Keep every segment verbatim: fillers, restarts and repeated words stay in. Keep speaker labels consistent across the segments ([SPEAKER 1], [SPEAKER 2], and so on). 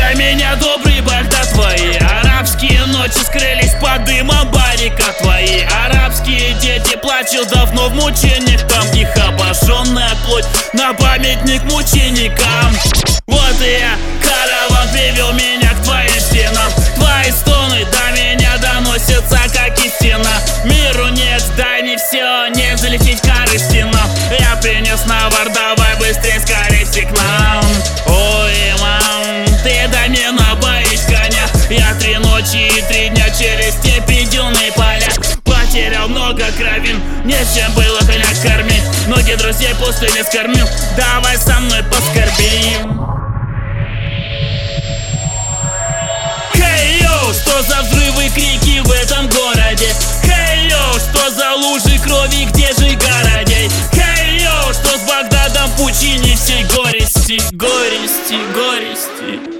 [SPEAKER 1] Встречай меня, добрый Багдад, твои арабские ночи скрылись под дымом баррикад. Твои арабские дети плачут давно в мучениях. Там их обожженная плоть на памятник мученикам. Вот и я, караван привел меня к твоим стенам. Твои стоны до меня доносятся, как истина. Миру нет, дай не все, не залечить корысти нам. Я принес навар, давай быстрее, скорее к нам. Ой, мам, ты до меня боишь коня. Я три ночи и три дня через степи, дюны, поля. Потерял много кровин, нечем было коня кормить. Ноги друзей пустыни скормил, давай со мной поскорбим. Что за взрывы, крики в этом городе? Хей-йоу, что за лужи крови, где же городей? Хей-йоу, что с Багдадом в пучине всей горести, горести, горести.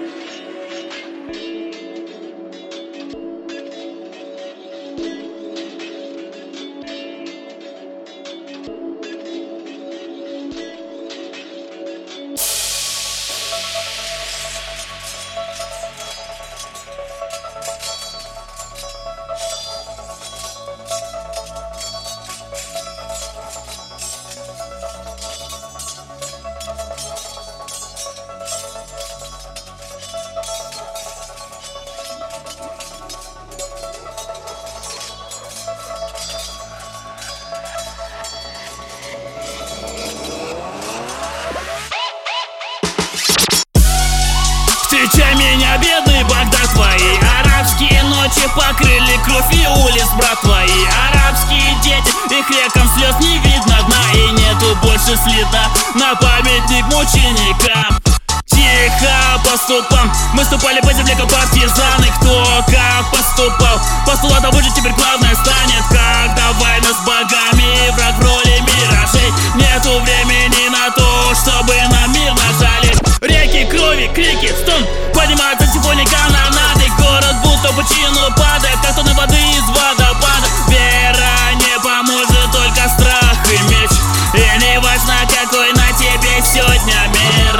[SPEAKER 1] Встречай меня, бедный Багдад, твои арабские ночи покрыли кровь и улиц, брат. Твои арабские дети, их рекам слез не видно дна. И нету больше следа на памятник мученикам. Тихо по ступам мы ступали по земле, как партизаны. Кто как поступал, постулатом выжить теперь главное станет. Когда война с богами, враг в роли миражей. Нету времени на то, чтобы на мир нажали. Реки крови, крики, стон, поднимается симфония канонады. Город будто пучину падает, как тонны воды из водопада. Вера не поможет, только страх и меч. И не важно, какой на тебе сегодня меч.